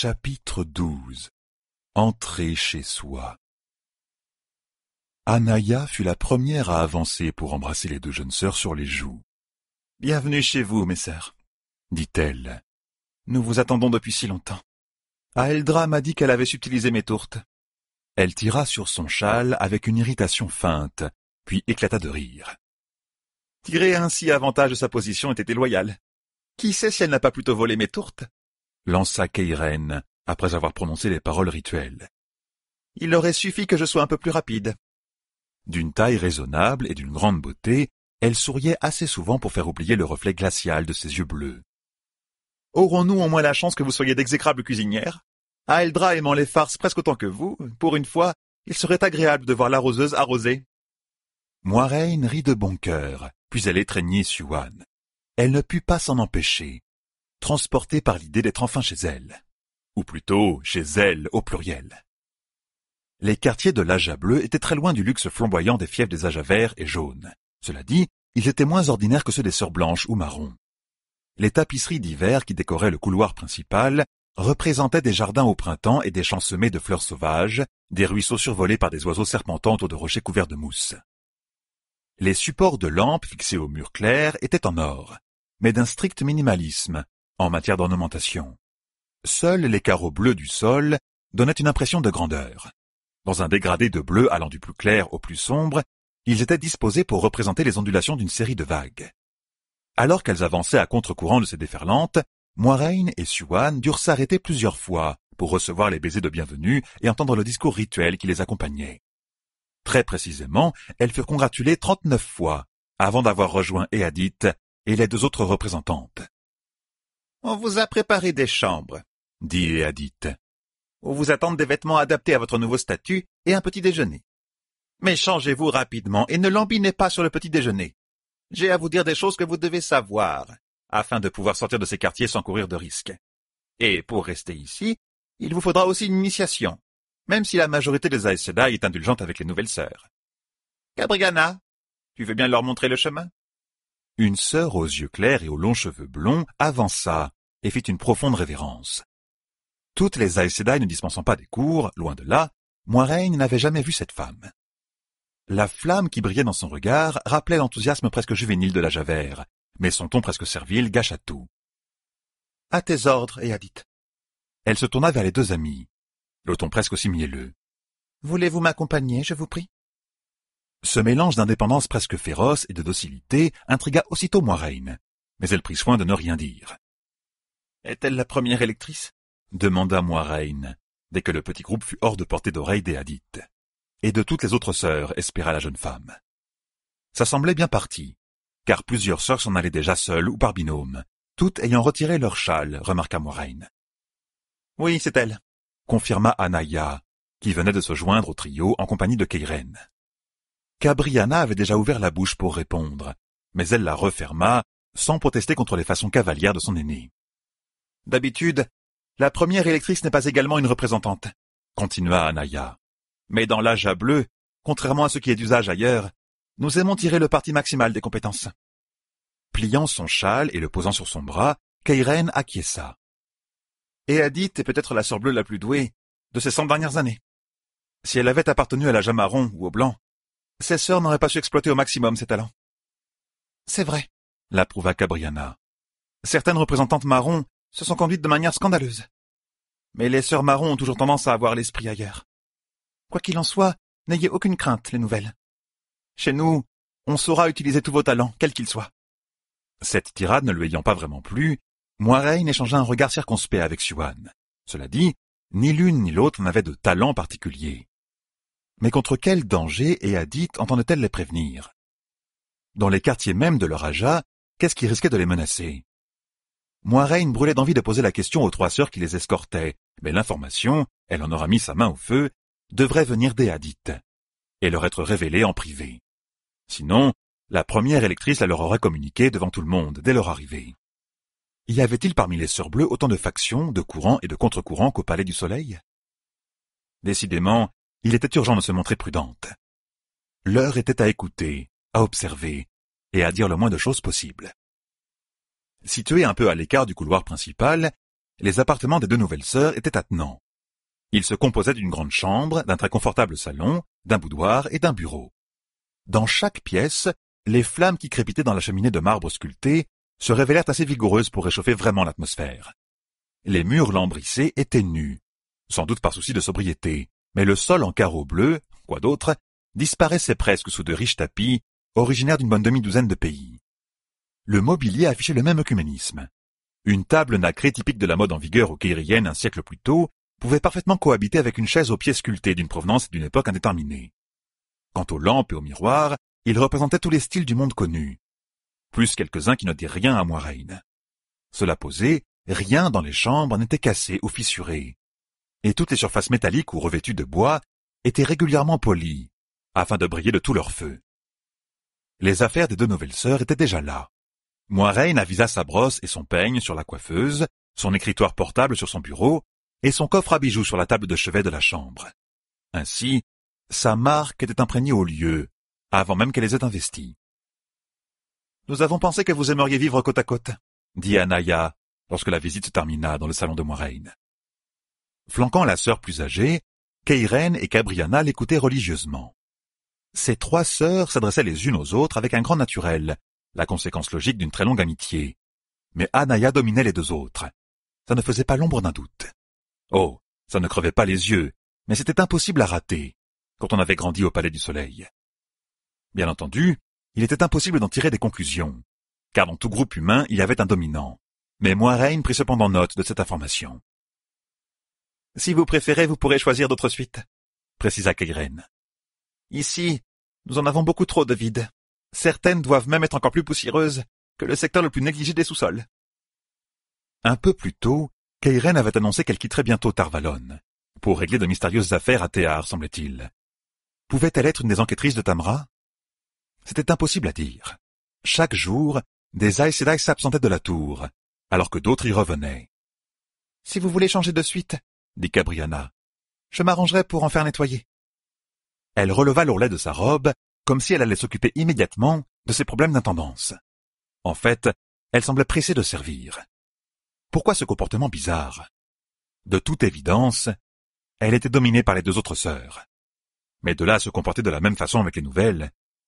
Chapitre 12. Entrer chez soi. Anaya fut la première à avancer pour embrasser les deux jeunes sœurs sur les joues. « Bienvenue chez vous, mes sœurs, » dit-elle. « Nous vous attendons depuis si longtemps. Aeldra m'a dit qu'elle avait subtilisé mes tourtes. » Elle tira sur son châle avec une irritation feinte, puis éclata de rire. Tirer ainsi avantage de sa position était déloyal. Qui sait si elle n'a pas plutôt volé mes tourtes? Lança Keiren, après avoir prononcé les paroles rituelles. Il aurait suffi que je sois un peu plus rapide. D'une taille raisonnable et d'une grande beauté, elle souriait assez souvent pour faire oublier le reflet glacial de ses yeux bleus. Aurons-nous au moins la chance que vous soyez d'exécrables cuisinières? Aeldra aimant les farces presque autant que vous, pour une fois, il serait agréable de voir l'arroseuse arrosée. Moiraine rit de bon cœur, puis elle étreignit Siouan. Elle ne put pas s'en empêcher, transportée par l'idée d'être enfin chez elle. Ou plutôt, chez elle au pluriel. Les quartiers de l'Aja bleu étaient très loin du luxe flamboyant des fiefs des Aja verts et jaunes. Cela dit, ils étaient moins ordinaires que ceux des sœurs blanches ou marrons. Les tapisseries d'hiver qui décoraient le couloir principal représentaient des jardins au printemps et des champs semés de fleurs sauvages, des ruisseaux survolés par des oiseaux serpentants autour de rochers couverts de mousse. Les supports de lampes fixés au mur clair étaient en or, mais d'un strict minimalisme en matière d'ornementation. Seuls les carreaux bleus du sol donnaient une impression de grandeur. Dans un dégradé de bleu allant du plus clair au plus sombre, ils étaient disposés pour représenter les ondulations d'une série de vagues. Alors qu'elles avançaient à contre-courant de ces déferlantes, Moiraine et Siouan durent s'arrêter plusieurs fois pour recevoir les baisers de bienvenue et entendre le discours rituel qui les accompagnait. Très précisément, elles furent congratulées 39 fois avant d'avoir rejoint Eadith et les deux autres représentantes. « On vous a préparé des chambres, » dit Eadith, « où vous attendent des vêtements adaptés à votre nouveau statut et un petit déjeuner. Mais changez-vous rapidement et ne lambinez pas sur le petit déjeuner. J'ai à vous dire des choses que vous devez savoir, afin de pouvoir sortir de ces quartiers sans courir de risques. Et pour rester ici, il vous faudra aussi une initiation, même si la majorité des Aes Sedai est indulgente avec les nouvelles sœurs. Cabriana, tu veux bien leur montrer le chemin? » Une sœur aux yeux clairs et aux longs cheveux blonds avança et fit une profonde révérence. Toutes les Aes Sedai ne dispensant pas des cours, loin de là, Moiraine n'avait jamais vu cette femme. La flamme qui brillait dans son regard rappelait l'enthousiasme presque juvénile de l'Aja vert, mais son ton presque servile gâcha tout. « À tes ordres, Eadith. » Elle se tourna vers les deux amis, le ton presque aussi mielleux. « Voulez-vous m'accompagner, je vous prie ?» Ce mélange d'indépendance presque féroce et de docilité intrigua aussitôt Moiraine, mais elle prit soin de ne rien dire. « Est-elle la première électrice ?» demanda Moiraine, dès que le petit groupe fut hors de portée d'oreille d'Eadith. Et de toutes les autres sœurs, espéra la jeune femme. Ça semblait bien parti, car plusieurs sœurs s'en allaient déjà seules ou par binôme, toutes ayant retiré leur châle, remarqua Moiraine. « Oui, c'est elle », confirma Anaya, qui venait de se joindre au trio en compagnie de Keiren. Cabriana avait déjà ouvert la bouche pour répondre, mais elle la referma, sans protester contre les façons cavalières de son aînée. « D'habitude, la première électrice n'est pas également une représentante, » continua Anaya. « Mais dans l'Aja bleu, contrairement à ce qui est d'usage ailleurs, nous aimons tirer le parti maximal des compétences. » Pliant son châle et le posant sur son bras, Keiren acquiesça. « Eadith est peut-être la sœur bleue la plus douée de ces 100 dernières années. Si elle avait appartenu à l'Aja marron ou au blanc, ses sœurs n'auraient pas su exploiter au maximum ses talents. »« C'est vrai, » l'approuva Cabriana. « Certaines représentantes marrons se sont conduites de manière scandaleuse. Mais les sœurs marrons ont toujours tendance à avoir l'esprit ailleurs. Quoi qu'il en soit, n'ayez aucune crainte, les nouvelles. Chez nous, on saura utiliser tous vos talents, quels qu'ils soient. » Cette tirade ne lui ayant pas vraiment plu, Moiraine échangea un regard circonspect avec Siouan. Cela dit, ni l'une ni l'autre n'avait de talent particulier. Mais contre quel danger Eadith entendait-elle les prévenir? Dans les quartiers mêmes de leur Aja, qu'est-ce qui risquait de les menacer? Moiraine brûlait d'envie de poser la question aux trois sœurs qui les escortaient, mais l'information, elle en aura mis sa main au feu, devrait venir d'Eadith, et leur être révélée en privé. Sinon, la première électrice la leur aurait communiqué devant tout le monde dès leur arrivée. Y avait-il parmi les sœurs bleues autant de factions, de courants et de contre-courants qu'au Palais du Soleil? Décidément, il était urgent de se montrer prudente. L'heure était à écouter, à observer, et à dire le moins de choses possible. Située un peu à l'écart du couloir principal, les appartements des deux nouvelles sœurs étaient attenants. Ils se composaient d'une grande chambre, d'un très confortable salon, d'un boudoir et d'un bureau. Dans chaque pièce, les flammes qui crépitaient dans la cheminée de marbre sculpté se révélèrent assez vigoureuses pour réchauffer vraiment l'atmosphère. Les murs lambrissés étaient nus, sans doute par souci de sobriété, mais le sol en carreaux bleus, quoi d'autre, disparaissait presque sous de riches tapis, originaires d'une bonne demi-douzaine de pays. Le mobilier affichait le même œcuménisme. Une table nacrée typique de la mode en vigueur aux Caïriennes un siècle plus tôt pouvait parfaitement cohabiter avec une chaise aux pieds sculptés d'une provenance et d'une époque indéterminée. Quant aux lampes et aux miroirs, ils représentaient tous les styles du monde connu, plus quelques-uns qui ne dirent rien à Moiraine. Cela posé, rien dans les chambres n'était cassé ou fissuré, et toutes les surfaces métalliques ou revêtues de bois étaient régulièrement polies, afin de briller de tout leur feu. Les affaires des deux nouvelles sœurs étaient déjà là. Moiraine avisa sa brosse et son peigne sur la coiffeuse, son écritoire portable sur son bureau, et son coffre à bijoux sur la table de chevet de la chambre. Ainsi, sa marque était imprégnée au lieu, avant même qu'elle les ait investis. « Nous avons pensé que vous aimeriez vivre côte à côte, » dit Anaya, lorsque la visite se termina dans le salon de Moiraine. Flanquant la sœur plus âgée, Keiren et Cabriana l'écoutaient religieusement. Ces trois sœurs s'adressaient les unes aux autres avec un grand naturel, la conséquence logique d'une très longue amitié. Mais Anaya dominait les deux autres. Ça ne faisait pas l'ombre d'un doute. Oh, ça ne crevait pas les yeux, mais c'était impossible à rater, quand on avait grandi au Palais du Soleil. Bien entendu, il était impossible d'en tirer des conclusions, car dans tout groupe humain il y avait un dominant, mais Moiraine prit cependant note de cette information. « Si vous préférez, vous pourrez choisir d'autres suites, » précisa Keiren. « Ici, nous en avons beaucoup trop de vides. Certaines doivent même être encore plus poussiéreuses que le secteur le plus négligé des sous-sols. » Un peu plus tôt, Keiren avait annoncé qu'elle quitterait bientôt Tarvalon, pour régler de mystérieuses affaires à Théar, semblait-il. Pouvait-elle être une des enquêtrices de Tamra? C'était impossible à dire. Chaque jour, des Aes Sedai s'absentaient de la tour, alors que d'autres y revenaient. « Si vous voulez changer de suite, » dit Cabriana, « je m'arrangerai pour en faire nettoyer. » Elle releva l'ourlet de sa robe, comme si elle allait s'occuper immédiatement de ses problèmes d'intendance. En fait, elle semblait pressée de servir. Pourquoi ce comportement bizarre? De toute évidence, elle était dominée par les deux autres sœurs. Mais de là à se comporter de la même façon avec les nouvelles...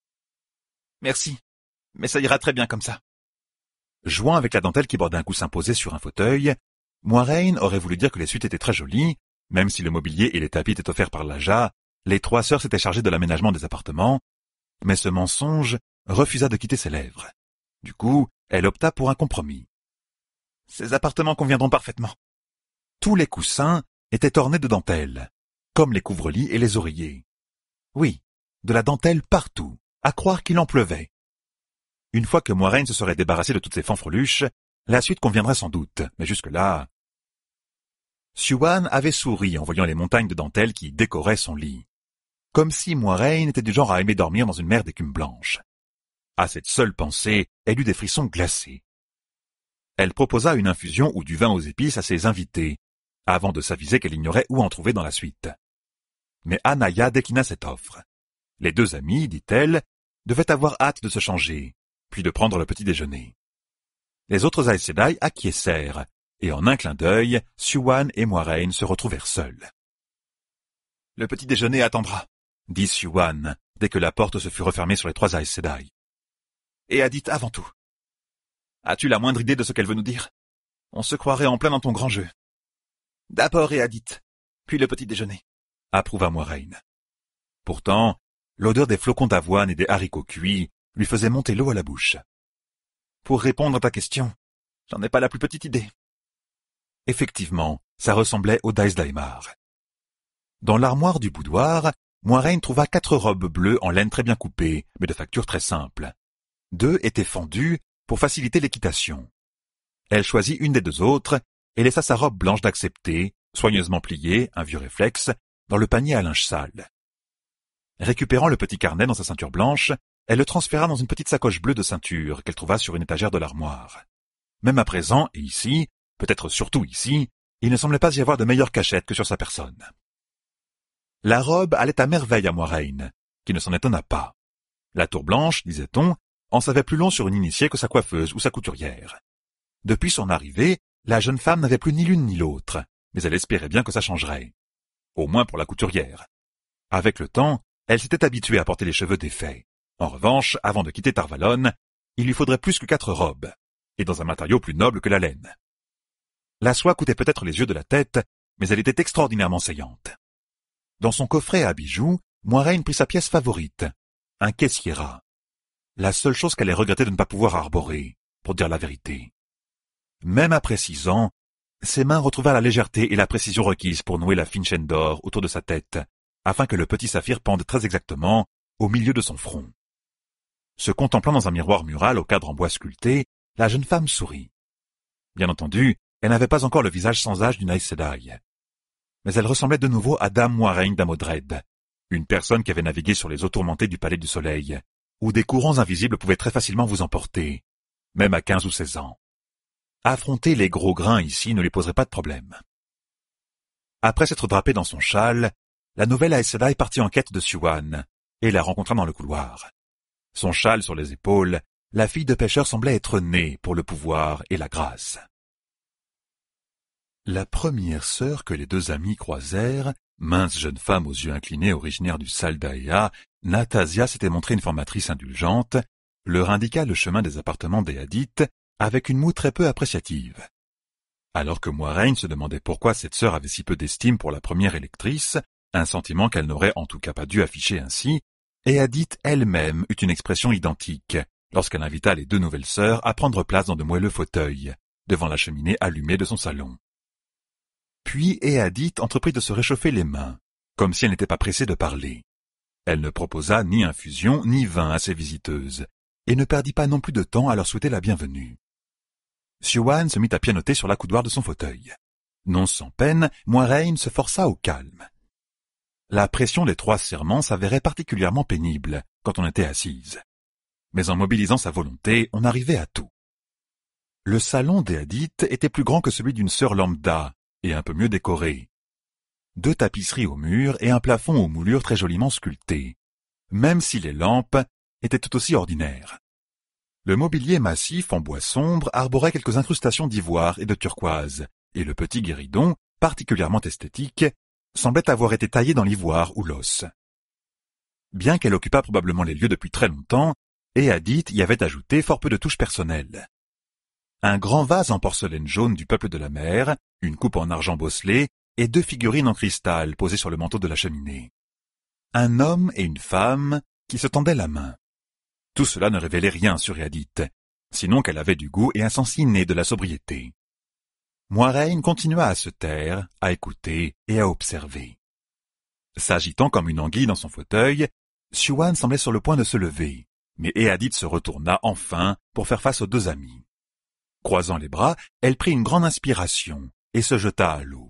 Merci, mais ça ira très bien comme ça. Jouant avec la dentelle qui bordait un coussin posé sur un fauteuil, Moiraine aurait voulu dire que les suites étaient très jolies, même si le mobilier et les tapis étaient offerts par l'Aja, les trois sœurs s'étaient chargées de l'aménagement des appartements, mais ce mensonge refusa de quitter ses lèvres. Du coup, elle opta pour un compromis. Ces appartements conviendront parfaitement. Tous les coussins étaient ornés de dentelle, comme les couvre-lits et les oreillers. Oui, de la dentelle partout, à croire qu'il en pleuvait. Une fois que Moiraine se serait débarrassée de toutes ces fanfreluches, la suite conviendrait sans doute, mais jusque-là... Siouan avait souri en voyant les montagnes de dentelle qui décoraient son lit, comme si Moiraine était du genre à aimer dormir dans une mer d'écume blanche. À cette seule pensée, elle eut des frissons glacés. Elle proposa une infusion ou du vin aux épices à ses invités, avant de s'aviser qu'elle ignorait où en trouver dans la suite. Mais Anaya déclina cette offre. Les deux amies, dit-elle, devaient avoir hâte de se changer, puis de prendre le petit déjeuner. Les autres Aes Sedai acquiescèrent, et en un clin d'œil, Siouan et Moiraine se retrouvèrent seuls. « Le petit déjeuner attendra, » dit Siouan, dès que la porte se fut refermée sur les trois Aes Sedai. « Et Adith avant tout. As-tu la moindre idée de ce qu'elle veut nous dire? On se croirait en plein dans ton grand jeu. »« D'abord Eadith, puis le petit déjeuner, » approuva Moiraine. Pourtant, l'odeur des flocons d'avoine et des haricots cuits lui faisait monter l'eau à la bouche. « Pour répondre à ta question, j'en ai pas la plus petite idée. » Effectivement, ça ressemblait au Daes Daimar. Dans l'armoire du boudoir, Moiraine trouva 4 robes bleues en laine très bien coupée, mais de facture très simple. 2 étaient fendues pour faciliter l'équitation. Elle choisit une des 2 autres et laissa sa robe blanche d'accepter, soigneusement pliée, un vieux réflexe, dans le panier à linge sale. Récupérant le petit carnet dans sa ceinture blanche, elle le transféra dans une petite sacoche bleue de ceinture qu'elle trouva sur une étagère de l'armoire. Même à présent, et ici, peut-être surtout ici, il ne semblait pas y avoir de meilleure cachette que sur sa personne. La robe allait à merveille à Moiraine, qui ne s'en étonna pas. La tour blanche, disait-on, en savait plus long sur une initiée que sa coiffeuse ou sa couturière. Depuis son arrivée, La jeune femme n'avait plus ni l'une ni l'autre, mais elle espérait bien que ça changerait. Au moins pour la couturière. Avec le temps, elle s'était habituée à porter les cheveux défaits. En revanche, avant de quitter Tarvalon, il lui faudrait plus que 4 robes, et dans un matériau plus noble que la laine. La soie coûtait peut-être les yeux de la tête, mais elle était extraordinairement saillante. Dans son coffret à bijoux, Moiraine prit sa pièce favorite, un kessiéra. La seule chose qu'elle ait regretté de ne pas pouvoir arborer, pour dire la vérité. Même après 6 ans, ses mains retrouvèrent la légèreté et la précision requises pour nouer la fine chaîne d'or autour de sa tête, afin que le petit saphir pende très exactement au milieu de son front. Se contemplant dans un miroir mural au cadre en bois sculpté, la jeune femme sourit. Bien entendu, elle n'avait pas encore le visage sans âge d'une Aes Sedai. Mais elle ressemblait de nouveau à Dame Moiraine d'Amodred, une personne qui avait navigué sur les eaux tourmentées du Palais du Soleil, où des courants invisibles pouvaient très facilement vous emporter, même à 15 ou 16 ans. Affronter les gros grains ici ne lui poserait pas de problème. Après s'être drapée dans son châle, la nouvelle Aes Sedai partit en quête de Siuan, et la rencontra dans le couloir. Son châle sur les épaules, la fille de pêcheur semblait être née pour le pouvoir et la grâce. La première sœur que les 2 amis croisèrent, mince jeune femme aux yeux inclinés originaire du Saldaea, Natasia s'était montrée une formatrice indulgente, leur indiqua le chemin des appartements d'Eadith avec une moue très peu appréciative. Alors que Moiraine se demandait pourquoi cette sœur avait si peu d'estime pour la première électrice, un sentiment qu'elle n'aurait en tout cas pas dû afficher ainsi, Eadith elle-même eut une expression identique lorsqu'elle invita les 2 nouvelles sœurs à prendre place dans de moelleux fauteuils, devant la cheminée allumée de son salon. Puis Eadith entreprit de se réchauffer les mains, comme si elle n'était pas pressée de parler. Elle ne proposa ni infusion ni vin à ses visiteuses, et ne perdit pas non plus de temps à leur souhaiter la bienvenue. Siuan se mit à pianoter sur l'accoudoir de son fauteuil. Non sans peine, Moiraine se força au calme. La pression des 3 serments s'avérait particulièrement pénible quand on était assise. Mais en mobilisant sa volonté, on arrivait à tout. Le salon d'Eadith était plus grand que celui d'une sœur lambda, et un peu mieux décoré. 2 tapisseries au mur et un plafond aux moulures très joliment sculptées, même si les lampes étaient tout aussi ordinaires. Le mobilier massif en bois sombre arborait quelques incrustations d'ivoire et de turquoise, et le petit guéridon, particulièrement esthétique, semblait avoir été taillé dans l'ivoire ou l'os. Bien qu'elle occupât probablement les lieux depuis très longtemps, Eadith y avait ajouté fort peu de touches personnelles. Un grand vase en porcelaine jaune du peuple de la mer, une coupe en argent bosselé et 2 figurines en cristal posées sur le manteau de la cheminée. Un homme et une femme qui se tendaient la main. Tout cela ne révélait rien sur Eadith, sinon qu'elle avait du goût et un sens inné de la sobriété. Moiraine continua à se taire, à écouter et à observer. S'agitant comme une anguille dans son fauteuil, Siuan semblait sur le point de se lever, mais Eadith se retourna enfin pour faire face aux 2 amis. Croisant les bras, elle prit une grande inspiration et se jeta à l'eau.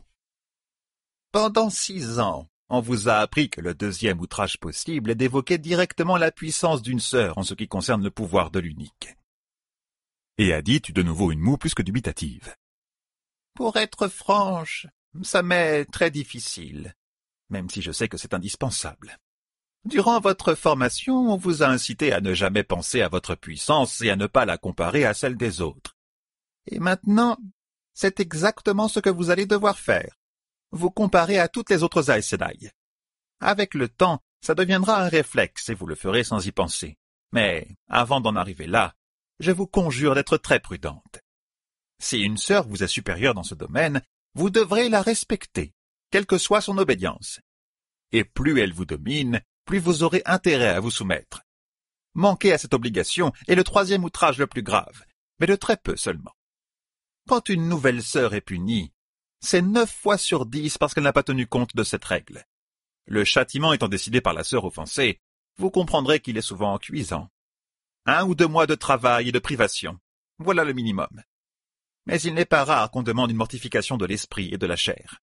Pendant 6 ans, on vous a appris que le 2e outrage possible est d'évoquer directement la puissance d'une sœur en ce qui concerne le pouvoir de l'unique. Eadith eut de nouveau une moue plus que dubitative. Pour être franche, ça m'est très difficile, même si je sais que c'est indispensable. Durant votre formation, on vous a incité à ne jamais penser à votre puissance et à ne pas la comparer à celle des autres. Et maintenant, c'est exactement ce que vous allez devoir faire. Vous comparer à toutes les autres Aes Sedai. Avec le temps, ça deviendra un réflexe et vous le ferez sans y penser. Mais, avant d'en arriver là, je vous conjure d'être très prudente. Si une sœur vous est supérieure dans ce domaine, vous devrez la respecter, quelle que soit son obédience. Et plus elle vous domine, plus vous aurez intérêt à vous soumettre. Manquer à cette obligation est le 3e outrage le plus grave, mais de très peu seulement. Quand une nouvelle sœur est punie, c'est 9 fois sur 10 parce qu'elle n'a pas tenu compte de cette règle. Le châtiment étant décidé par la sœur offensée, vous comprendrez qu'il est souvent cuisant. 1 ou 2 mois de travail et de privation, voilà le minimum. Mais il n'est pas rare qu'on demande une mortification de l'esprit et de la chair.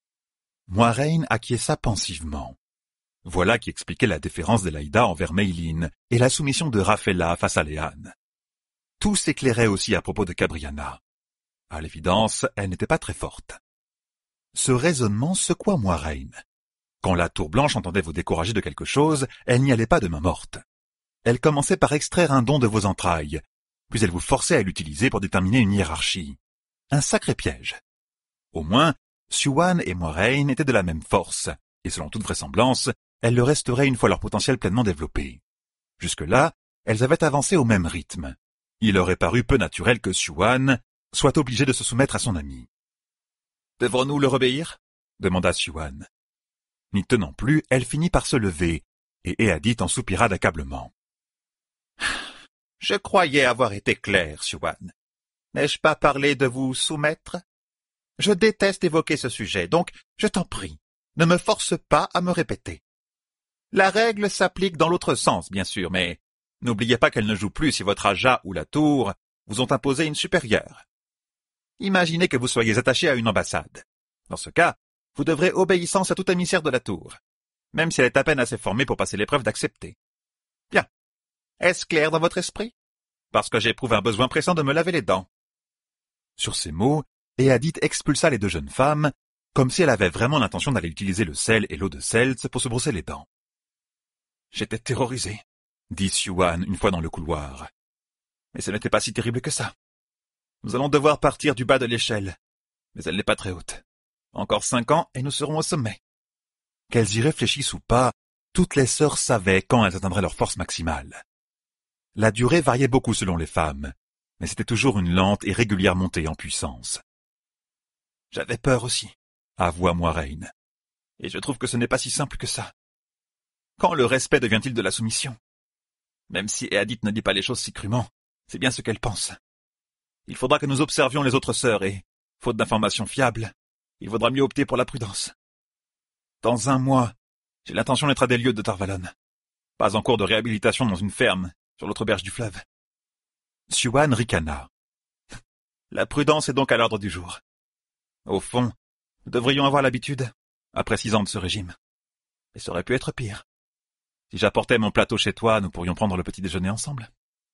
Moiraine acquiesça pensivement. Voilà qui expliquait la déférence d'Elaïda envers Meilin et la soumission de Raffaella face à Léane. Tout s'éclairait aussi à propos de Cabriana. À l'évidence, elle n'était pas très forte. Ce raisonnement secoua Moiraine. Quand la tour blanche entendait vous décourager de quelque chose, elle n'y allait pas de main morte. Elle commençait par extraire un don de vos entrailles, puis elle vous forçait à l'utiliser pour déterminer une hiérarchie. Un sacré piège. Au moins, Siouan et Moiraine étaient de la même force, et selon toute vraisemblance, elles le resteraient une fois leur potentiel pleinement développé. Jusque-là, elles avaient avancé au même rythme. Il aurait paru peu naturel que Siouan soit obligé de se soumettre à son ami. « Devrons-nous leur obéir ?» demanda Siouan. N'y tenant plus, elle finit par se lever, et Eadith en soupira d'accablement. « Je croyais avoir été clair, Siouan. N'ai-je pas parlé de vous soumettre? Je déteste évoquer ce sujet, donc je t'en prie, ne me force pas à me répéter. La règle s'applique dans l'autre sens, bien sûr, mais n'oubliez pas qu'elle ne joue plus si votre Aja ou la tour vous ont imposé une supérieure. Imaginez que vous soyez attaché à une ambassade. Dans ce cas, vous devrez obéissance à tout émissaire de la tour, même si elle est à peine assez formée pour passer l'épreuve d'accepter. Bien. Est-ce clair dans votre esprit? Parce que j'éprouve un besoin pressant de me laver les dents. » Sur ces mots, Eadith expulsa les deux jeunes femmes, comme si elle avait vraiment l'intention d'aller utiliser le sel et l'eau de Seltz pour se brosser les dents. « J'étais terrorisé, » dit Siouan une fois dans le couloir. « Mais ce n'était pas si terrible que ça. Nous allons devoir partir du bas de l'échelle, mais elle n'est pas très haute. Encore 5 ans et nous serons au sommet. » Qu'elles y réfléchissent ou pas, toutes les sœurs savaient quand elles atteindraient leur force maximale. La durée variait beaucoup selon les femmes, mais c'était toujours une lente et régulière montée en puissance. « J'avais peur aussi, » avoua Moiraine, « et je trouve que ce n'est pas si simple que ça. Quand le respect devient-il de la soumission? Même si Eadith ne dit pas les choses si crûment, c'est bien ce qu'elle pense. Il faudra que nous observions les autres sœurs et, faute d'informations fiables, il vaudra mieux opter pour la prudence. Dans 1 mois, j'ai l'intention d'être à des lieues de Tarvalon. Pas en cours de réhabilitation dans une ferme, sur l'autre berge du fleuve. » Siouan ricana. « La prudence est donc à l'ordre du jour. Au fond, nous devrions avoir l'habitude, après 6 ans de ce régime. Mais ça aurait pu être pire. Si j'apportais mon plateau chez toi, nous pourrions prendre le petit déjeuner ensemble. »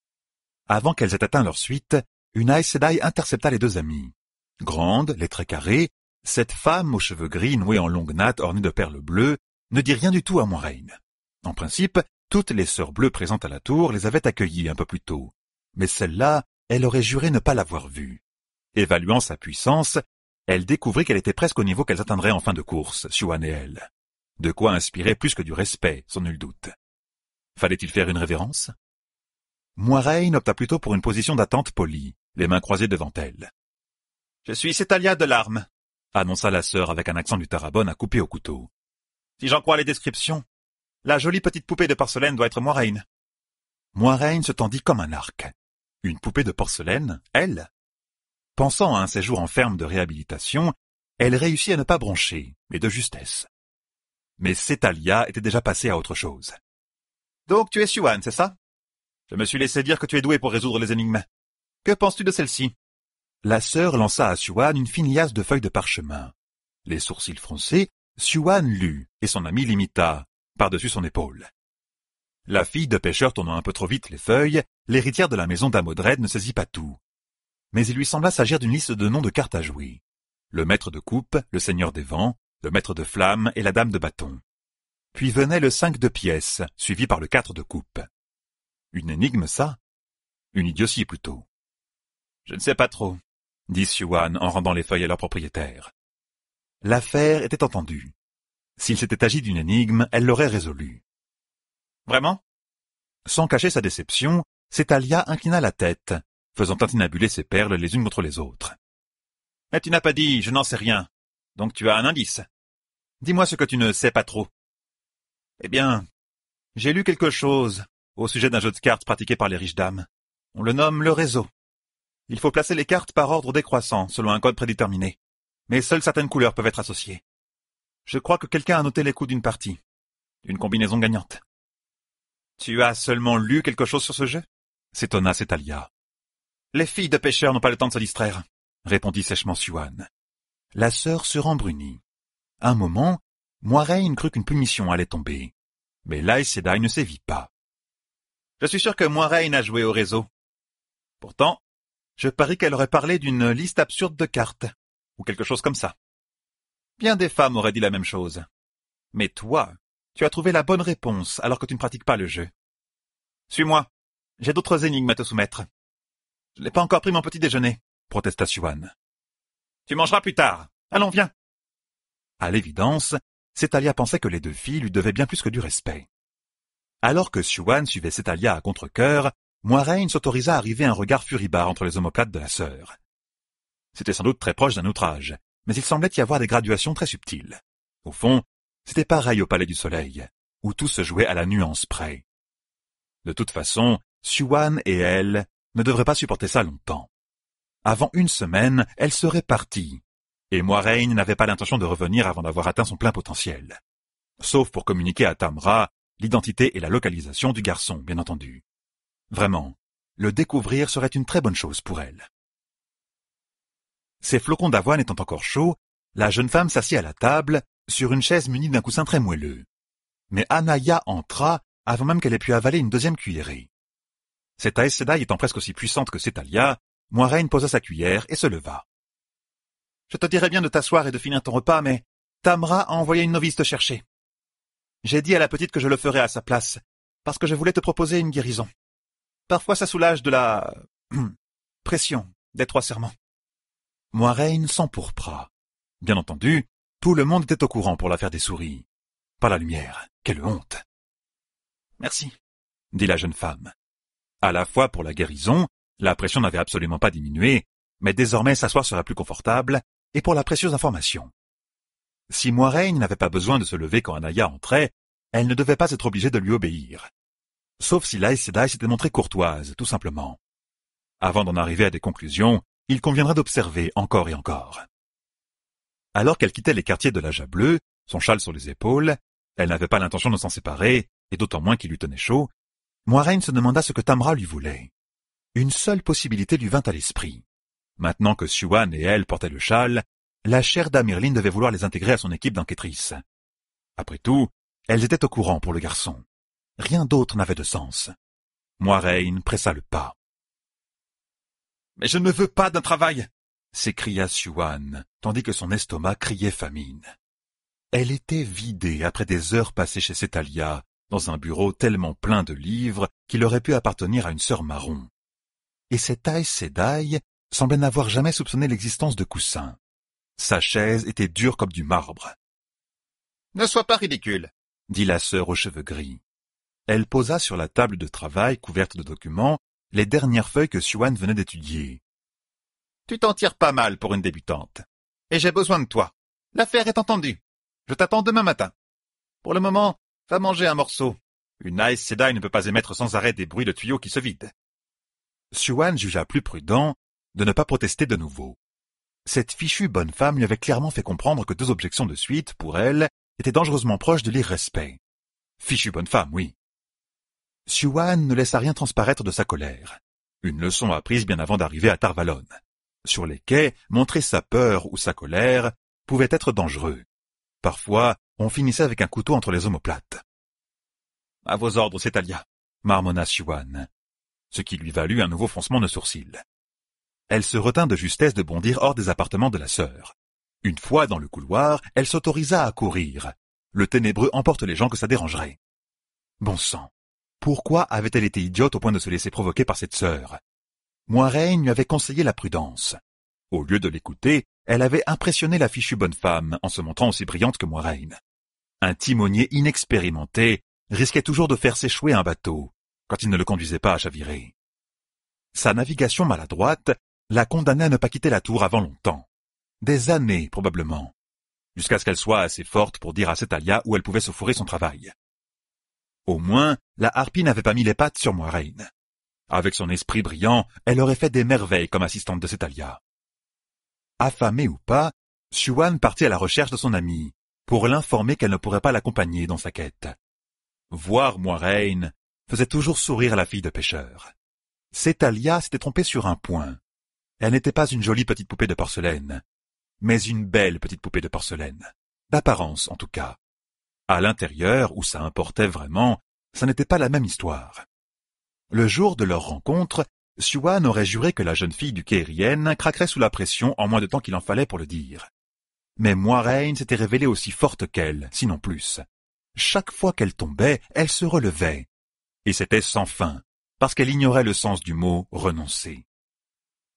Avant qu'elles aient atteint leur suite, une Aes Sedai intercepta les deux amies. Grande, les traits carrés, cette femme aux cheveux gris noués en longues nattes ornées de perles bleues ne dit rien du tout à Moiraine. En principe, toutes les sœurs bleues présentes à la tour les avaient accueillies un peu plus tôt. Mais celle-là, elle aurait juré ne pas l'avoir vue. Évaluant sa puissance, elle découvrit qu'elle était presque au niveau qu'elles atteindraient en fin de course, Siouan et elle. De quoi inspirer plus que du respect, sans nul doute. Fallait-il faire une révérence? Moiraine opta plutôt pour une position d'attente polie, les mains croisées devant elle. « Je suis Cétalia de l'Arme, » annonça la sœur avec un accent du Tarabonne à couper au couteau. « Si j'en crois les descriptions, la jolie petite poupée de porcelaine doit être Moiraine. » Moiraine se tendit comme un arc. Une poupée de porcelaine, elle? Pensant à un séjour en ferme de réhabilitation, elle réussit à ne pas broncher, mais de justesse. Mais Cétalia était déjà passée à autre chose. « Donc tu es Siouan, c'est ça? Je me suis laissé dire que tu es doué pour résoudre les énigmes. Que penses-tu de celle-ci » La sœur lança à Siouan une fine liasse de feuilles de parchemin. Les sourcils froncés, Siouan lut, et son ami l'imita, par-dessus son épaule. La fille de pêcheur tournant un peu trop vite les feuilles, l'héritière de la maison d'Amodred ne saisit pas tout. Mais il lui sembla s'agir d'une liste de noms de cartes à jouer. Le maître de coupe, le seigneur des vents, le maître de flamme et la dame de bâton. Puis venait le 5 de pièces, suivi par le 4 de coupe. Une énigme, ça? Une idiotie, plutôt. Je ne sais pas trop, dit Siouan en rendant les feuilles à leur propriétaire. L'affaire était entendue. S'il s'était agi d'une énigme, elle l'aurait résolue. Vraiment? Sans cacher sa déception, Cétalia inclina la tête, faisant tintinabuler ses perles les unes contre les autres. Mais tu n'as pas dit « je n'en sais rien », donc tu as un indice. Dis-moi ce que tu ne sais pas trop. Eh bien, j'ai lu quelque chose au sujet d'un jeu de cartes pratiqué par les riches dames. On le nomme le réseau. Il faut placer les cartes par ordre décroissant, selon un code prédéterminé. Mais seules certaines couleurs peuvent être associées. Je crois que quelqu'un a noté les coups d'une partie. Une combinaison gagnante. Tu as seulement lu quelque chose sur ce jeu? S'étonna Cétalia. Les filles de pêcheurs n'ont pas le temps de se distraire, répondit sèchement Siouan. La sœur se rembrunit. Un moment, Moiraine crut qu'une punition allait tomber. Mais l'Aes Sedai ne sévit pas. Je suis sûr que Moiraine a joué au réseau. Pourtant, je parie qu'elle aurait parlé d'une liste absurde de cartes, ou quelque chose comme ça. Bien des femmes auraient dit la même chose. Mais toi, tu as trouvé la bonne réponse alors que tu ne pratiques pas le jeu. Suis-moi, j'ai d'autres énigmes à te soumettre. Je n'ai pas encore pris mon petit déjeuner, protesta Siouan. Tu mangeras plus tard. Allons, viens. À l'évidence, Cétalia pensait que les deux filles lui devaient bien plus que du respect. Alors que Siouan suivait Cétalia à contre-cœur, Moiraine s'autorisa à arriver un regard furibard entre les omoplates de la sœur. C'était sans doute très proche d'un outrage, mais il semblait y avoir des graduations très subtiles. Au fond, c'était pareil au Palais du Soleil, où tout se jouait à la nuance près. De toute façon, Siouan et elle ne devraient pas supporter ça longtemps. Avant une semaine, elle serait partie, et Moiraine n'avait pas l'intention de revenir avant d'avoir atteint son plein potentiel. Sauf pour communiquer à Tamra l'identité et la localisation du garçon, bien entendu. Vraiment, le découvrir serait une très bonne chose pour elle. Ses flocons d'avoine étant encore chauds, la jeune femme s'assit à la table, sur une chaise munie d'un coussin très moelleux. Mais Anaya entra avant même qu'elle ait pu avaler une deuxième cuillerée. Cette Aes Sedai étant presque aussi puissante que Cétalia, Moiraine posa sa cuillère et se leva. « Je te dirais bien de t'asseoir et de finir ton repas, mais Tamra a envoyé une novice te chercher. J'ai dit à la petite que je le ferais à sa place, parce que je voulais te proposer une guérison. Parfois ça soulage de la... pression des 3 serments. » Moiraine s'empourpra. Bien entendu, tout le monde était au courant pour l'affaire des souris. Pas la lumière, quelle honte. « Merci, » dit la jeune femme. À la fois pour la guérison, la pression n'avait absolument pas diminué, mais désormais s'asseoir serait plus confortable, et pour la précieuse information. Si Moiraine n'avait pas besoin de se lever quand Anaya entrait, elle ne devait pas être obligée de lui obéir. Sauf si l'Aes Sedai s'était montrée courtoise, tout simplement. Avant d'en arriver à des conclusions, il conviendra d'observer encore et encore. Alors qu'elle quittait les quartiers de l'Aja Bleu, son châle sur les épaules, elle n'avait pas l'intention de s'en séparer, et d'autant moins qu'il lui tenait chaud, Moiraine se demanda ce que Tamra lui voulait. Une seule possibilité lui vint à l'esprit. Maintenant que Siouan et elle portaient le châle, la chère d'Amirline devait vouloir les intégrer à son équipe d'enquêtrices. Après tout, elles étaient au courant pour le garçon. Rien d'autre n'avait de sens. Moiraine pressa le pas. « Mais je ne veux pas d'un travail !» s'écria Siouan, tandis que son estomac criait famine. Elle était vidée après des heures passées chez Cétalia, dans un bureau tellement plein de livres qu'il aurait pu appartenir à une sœur marron. Et cette Aes Sedai semblait n'avoir jamais soupçonné l'existence de coussins. Sa chaise était dure comme du marbre. « Ne sois pas ridicule !» dit la sœur aux cheveux gris. Elle posa sur la table de travail couverte de documents les dernières feuilles que Siouan venait d'étudier. « Tu t'en tires pas mal pour une débutante. Et j'ai besoin de toi. L'affaire est entendue. Je t'attends demain matin. Pour le moment, va manger un morceau. Une Aes Sedai ne peut pas émettre sans arrêt des bruits de tuyaux qui se vident. » Siouan jugea plus prudent de ne pas protester de nouveau. Cette fichue bonne femme lui avait clairement fait comprendre que 2 objections de suite, pour elle, étaient dangereusement proches de l'irrespect. Fichue bonne femme, oui. Siouan ne laissa rien transparaître de sa colère. Une leçon apprise bien avant d'arriver à Tarvalon. Sur les quais, montrer sa peur ou sa colère pouvait être dangereux. Parfois, on finissait avec un couteau entre les omoplates. « À vos ordres, Cétalia » marmonna Siouan, ce qui lui valut un nouveau froncement de sourcils. Elle se retint de justesse de bondir hors des appartements de la sœur. Une fois dans le couloir, elle s'autorisa à courir. Le ténébreux emporte les gens que ça dérangerait. Bon sang, pourquoi avait-elle été idiote au point de se laisser provoquer par cette sœur? Moiraine lui avait conseillé la prudence. Au lieu de l'écouter, elle avait impressionné la fichue bonne femme en se montrant aussi brillante que Moiraine. Un timonier inexpérimenté risquait toujours de faire s'échouer un bateau, quand il ne le conduisait pas à chavirer. Sa navigation maladroite la condamnait à ne pas quitter la tour avant longtemps. Des années, probablement, jusqu'à ce qu'elle soit assez forte pour dire à Cétalia où elle pouvait se fourrer son travail. Au moins, la harpie n'avait pas mis les pattes sur Moiraine. Avec son esprit brillant, elle aurait fait des merveilles comme assistante de Cétalia. Affamée ou pas, Siouan partit à la recherche de son amie, pour l'informer qu'elle ne pourrait pas l'accompagner dans sa quête. Voir Moiraine faisait toujours sourire la fille de pêcheur. Cétalia s'était trompée sur un point. Elle n'était pas une jolie petite poupée de porcelaine, mais une belle petite poupée de porcelaine, d'apparence en tout cas. À l'intérieur, où ça importait vraiment, ça n'était pas la même histoire. Le jour de leur rencontre, Siouan aurait juré que la jeune fille du Kérien craquerait sous la pression en moins de temps qu'il en fallait pour le dire. Mais Moiraine s'était révélée aussi forte qu'elle, sinon plus. Chaque fois qu'elle tombait, elle se relevait. Et c'était sans fin, parce qu'elle ignorait le sens du mot « renoncer ».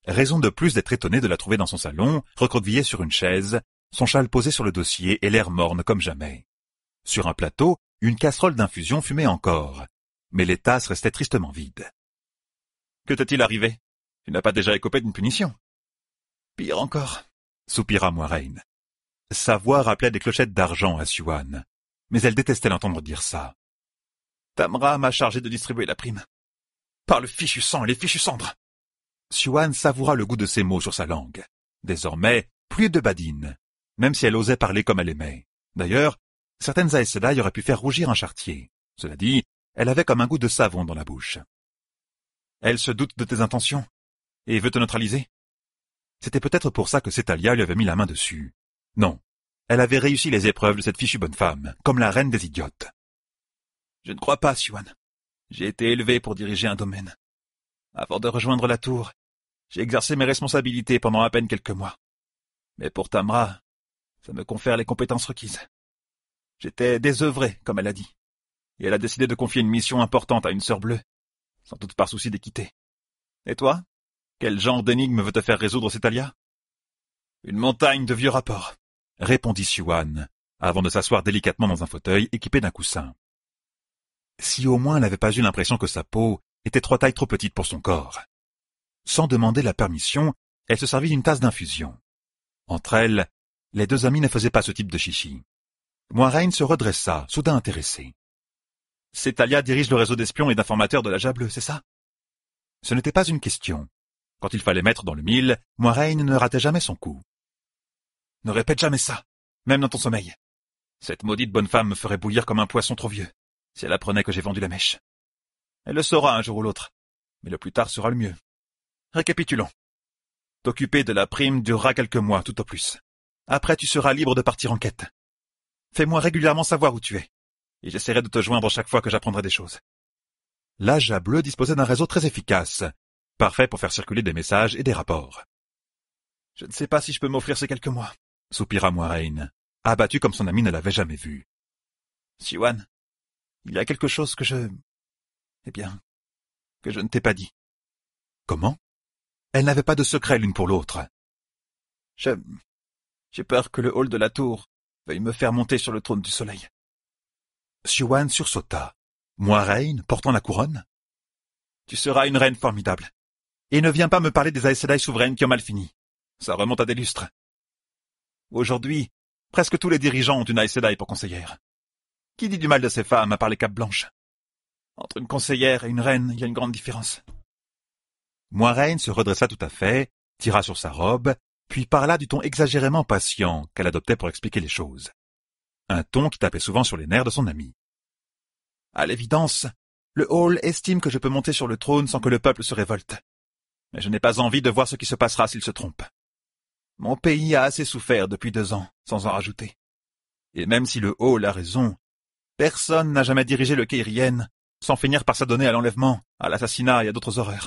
Raison de plus d'être étonné de la trouver dans son salon, recroquevillée sur une chaise, son châle posé sur le dossier et l'air morne comme jamais. Sur un plateau, une casserole d'infusion fumait encore, mais les tasses restaient tristement vides. « Que t'est-il arrivé? Tu n'as pas déjà écopé d'une punition ?»« Pire encore, » soupira Moiraine. Sa voix rappelait des clochettes d'argent à Siouan, mais elle détestait l'entendre dire ça. « Tamra m'a chargé de distribuer la prime. Par le fichu sang et les fichus cendres !» Siouan savoura le goût de ces mots sur sa langue. Désormais, plus de badine, même si elle osait parler comme elle aimait. D'ailleurs, certaines Aes Sedai auraient pu faire rougir un charretier. Cela dit, elle avait comme un goût de savon dans la bouche. Elle se doute de tes intentions et veut te neutraliser. C'était peut-être pour ça que Cétalia lui avait mis la main dessus. Non, elle avait réussi les épreuves de cette fichue bonne femme, comme la reine des idiotes. Je ne crois pas, Siouan. J'ai été élevé pour diriger un domaine. Avant de rejoindre la tour, j'ai exercé mes responsabilités pendant à peine quelques mois. Mais pour Tamra, ça me confère les compétences requises. J'étais désœuvré, comme elle a dit, et elle a décidé de confier une mission importante à une sœur bleue, sans doute par souci d'équité. Et toi? Quel genre d'énigme veut te faire résoudre, Cétalia? Une montagne de vieux rapports, répondit Siouan, avant de s'asseoir délicatement dans un fauteuil équipé d'un coussin. Si au moins elle n'avait pas eu l'impression que sa peau était 3 tailles trop petite pour son corps. Sans demander la permission, elle se servit d'une tasse d'infusion. Entre elles, les deux amies ne faisaient pas ce type de chichi. Moiraine se redressa, soudain intéressée. Cétalia dirige le réseau d'espions et d'informateurs de la Ja Bleue, c'est ça? Ce n'était pas une question. Quand il fallait mettre dans le mille, Moiraine ne ratait jamais son coup. Ne répète jamais ça, même dans ton sommeil. Cette maudite bonne femme me ferait bouillir comme un poisson trop vieux, si elle apprenait que j'ai vendu la mèche. Elle le saura un jour ou l'autre, mais le plus tard sera le mieux. Récapitulons. T'occuper de la prime durera quelques mois, tout au plus. Après, tu seras libre de partir en quête. Fais-moi régulièrement savoir où tu es, et j'essaierai de te joindre chaque fois que j'apprendrai des choses. La Ja Bleue disposait d'un réseau très efficace, parfait pour faire circuler des messages et des rapports. Je ne sais pas si je peux m'offrir ces quelques mois, soupira Moiraine, abattue comme son ami ne l'avait jamais vue. Siouan, il y a quelque chose que je ne t'ai pas dit. Comment? Elles n'avaient pas de secret l'une pour l'autre. J'ai peur que le hall de la tour veuille me faire monter sur le trône du soleil. Siouan sursauta. Moiraine, portant la couronne? Tu seras une reine formidable. Et ne viens pas me parler des Aes Sedai souveraines qui ont mal fini. Ça remonte à des lustres. Aujourd'hui, presque tous les dirigeants ont une Aes Sedai pour conseillère. Qui dit du mal de ces femmes à part les capes blanches? Entre une conseillère et une reine, il y a une grande différence. Moiraine se redressa tout à fait, tira sur sa robe, puis parla du ton exagérément patient qu'elle adoptait pour expliquer les choses. Un ton qui tapait souvent sur les nerfs de son ami. À l'évidence, le hall estime que je peux monter sur le trône sans que le peuple se révolte. Mais je n'ai pas envie de voir ce qui se passera s'il se trompe. Mon pays a assez souffert depuis 2 ans, sans en rajouter. Et même si le hall a raison, personne n'a jamais dirigé le Keirien sans finir par s'adonner à l'enlèvement, à l'assassinat et à d'autres horreurs.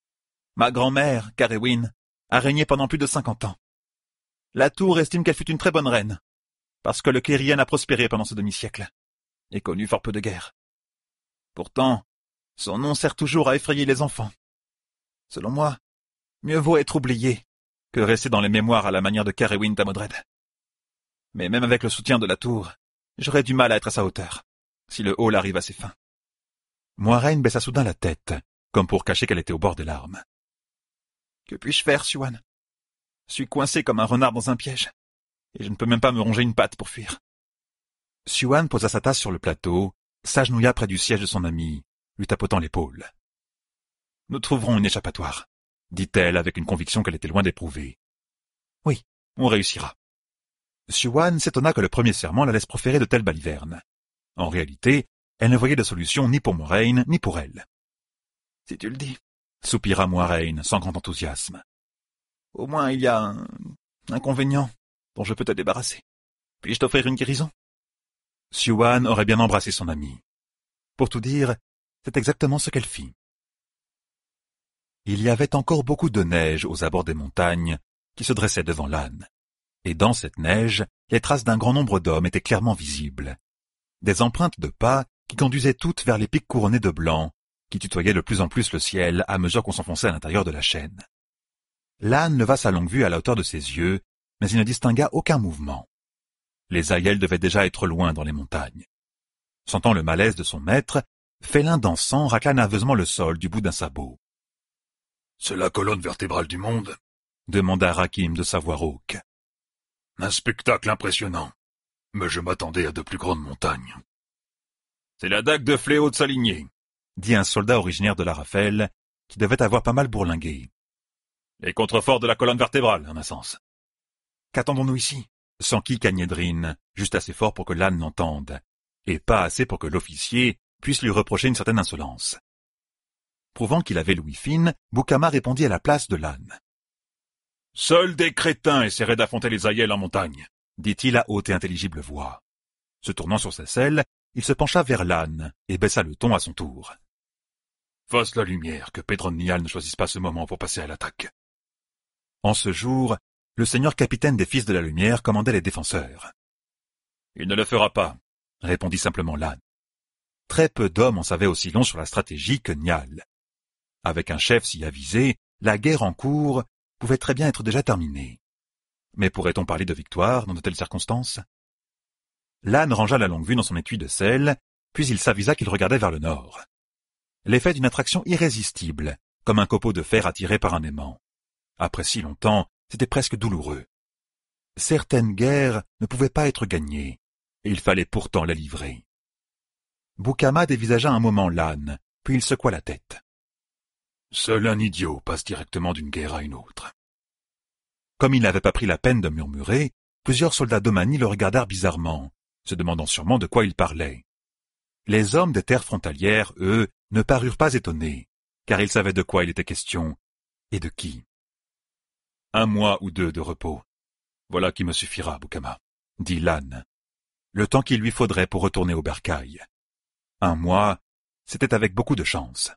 Ma grand-mère, Karewin, a régné pendant plus de 50 ans. La tour estime qu'elle fut une très bonne reine, parce que le Keirien a prospéré pendant ce demi-siècle, et connu fort peu de guerres. Pourtant, son nom sert toujours à effrayer les enfants. Selon moi, mieux vaut être oublié que rester dans les mémoires à la manière de Karewin Tamodred. Mais même avec le soutien de la tour, j'aurais du mal à être à sa hauteur, si le hall arrive à ses fins. Moiraine baissa soudain la tête, comme pour cacher qu'elle était au bord des larmes. Que puis-je faire, Siouan? Je suis coincé comme un renard dans un piège, et je ne peux même pas me ronger une patte pour fuir. Siouan posa sa tasse sur le plateau, s'agenouilla près du siège de son ami, lui tapotant l'épaule. Nous trouverons une échappatoire, dit-elle avec une conviction qu'elle était loin d'éprouver. Oui, on réussira. Siouan s'étonna que le premier serment la laisse proférer de telles balivernes. En réalité, elle ne voyait de solution ni pour Moiraine, ni pour elle. Si tu le dis, soupira Moiraine sans grand enthousiasme. Au moins il y a un inconvénient dont je peux te débarrasser. Puis-je t'offrir une guérison? Siouan aurait bien embrassé son ami. Pour tout dire, c'est exactement ce qu'elle fit. Il y avait encore beaucoup de neige aux abords des montagnes qui se dressaient devant l'âne. Et dans cette neige, les traces d'un grand nombre d'hommes étaient clairement visibles. Des empreintes de pas qui conduisaient toutes vers les pics couronnés de blanc, qui tutoyaient de plus en plus le ciel à mesure qu'on s'enfonçait à l'intérieur de la chaîne. L'âne leva sa longue vue à la hauteur de ses yeux, mais il ne distingua aucun mouvement. Les aïels devaient déjà être loin dans les montagnes. Sentant le malaise de son maître, Félin dansant racla nerveusement le sol du bout d'un sabot. « C'est la colonne vertébrale du monde ?» demanda Rakim de sa voix rauque. « Un spectacle impressionnant, mais je m'attendais à de plus grandes montagnes. »« C'est la dague de fléau de sa lignée » dit un soldat originaire de l'Arafel, qui devait avoir pas mal bourlingué. « Les contreforts de la colonne vertébrale, en un sens. »« Qu'attendons-nous ici ?» s'enquit Cagnedrine, juste assez fort pour que l'âne l'entende, et pas assez pour que l'officier puisse lui reprocher une certaine insolence. Prouvant qu'il avait l'ouïe fine, Boukama répondit à la place de l'âne. « Seuls des crétins essaieraient d'affronter les aïels en montagne, » dit-il à haute et intelligible voix. Se tournant sur sa selle, il se pencha vers l'âne et baissa le ton à son tour. « Fasse la lumière, que Pedron Nial ne choisisse pas ce moment pour passer à l'attaque. » En ce jour, le seigneur capitaine des Fils de la Lumière commandait les défenseurs. « Il ne le fera pas, » répondit simplement l'âne. Très peu d'hommes en savaient aussi long sur la stratégie que Nial. Avec un chef si avisé, la guerre en cours pouvait très bien être déjà terminée. Mais pourrait-on parler de victoire dans de telles circonstances? L'âne rangea la longue vue dans son étui de sel, puis il s'avisa qu'il regardait vers le nord. L'effet d'une attraction irrésistible, comme un copeau de fer attiré par un aimant. Après si longtemps, c'était presque douloureux. Certaines guerres ne pouvaient pas être gagnées, et il fallait pourtant les livrer. Boukama dévisagea un moment l'âne, puis il secoua la tête. Seul un idiot passe directement d'une guerre à une autre. Comme il n'avait pas pris la peine de murmurer, plusieurs soldats d'Omani le regardèrent bizarrement, se demandant sûrement de quoi il parlait. Les hommes des terres frontalières, eux, ne parurent pas étonnés, car ils savaient de quoi il était question, et de qui. 1 mois ou 2 de repos. Voilà qui me suffira, Boukama, dit l'âne. Le temps qu'il lui faudrait pour retourner au bercail. 1 mois, c'était avec beaucoup de chance.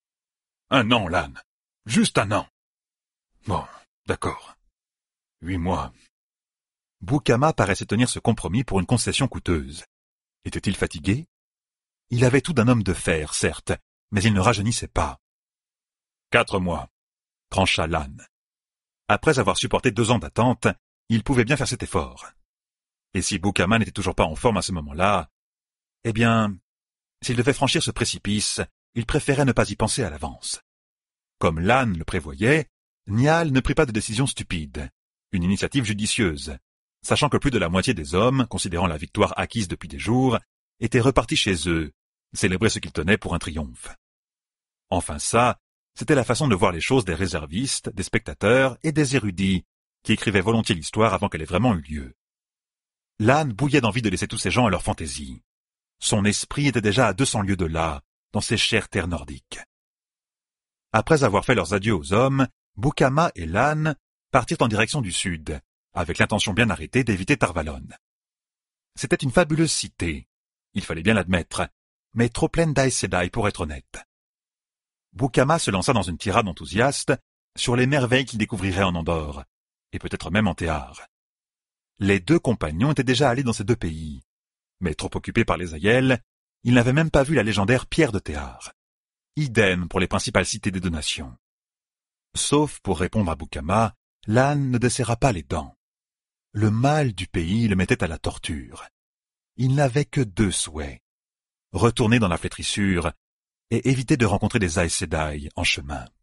1 an, l'âne. Juste 1 an. Bon, d'accord. 8 mois. Boukama paraissait tenir ce compromis pour une concession coûteuse. Était-il fatigué? Il avait tout d'un homme de fer, certes, mais il ne rajeunissait pas. 4 mois, trancha l'âne. Après avoir supporté 2 ans d'attente, il pouvait bien faire cet effort. Et si Boukama n'était toujours pas en forme à ce moment-là, eh bien, s'il devait franchir ce précipice, il préférait ne pas y penser à l'avance. Comme l'âne le prévoyait, Nial ne prit pas de décision stupide, une initiative judicieuse, sachant que plus de la moitié des hommes, considérant la victoire acquise depuis des jours, étaient repartis chez eux, célébrer ce qu'ils tenaient pour un triomphe. Enfin ça, c'était la façon de voir les choses des réservistes, des spectateurs et des érudits, qui écrivaient volontiers l'histoire avant qu'elle ait vraiment eu lieu. L'âne bouillait d'envie de laisser tous ces gens à leur fantaisie. Son esprit était déjà à 200 lieues de là, dans ces chères terres nordiques. Après avoir fait leurs adieux aux hommes, Boukama et l'âne partirent en direction du sud, avec l'intention bien arrêtée d'éviter Tarvalon. C'était une fabuleuse cité, il fallait bien l'admettre, mais trop pleine d'Aes Sedai pour être honnête. Boukama se lança dans une tirade enthousiaste sur les merveilles qu'il découvrirait en Andorre, et peut-être même en Théar. Les 2 compagnons étaient déjà allés dans ces 2 pays, mais trop occupés par les aïels, ils n'avaient même pas vu la légendaire pierre de Théar. Idem pour les principales cités des 2 nations. Sauf pour répondre à Boukama, l'âne ne desserra pas les dents. Le mal du pays le mettait à la torture. Il n'avait que 2 souhaits. Retourner dans la flétrissure et éviter de rencontrer des Aes Sedai en chemin.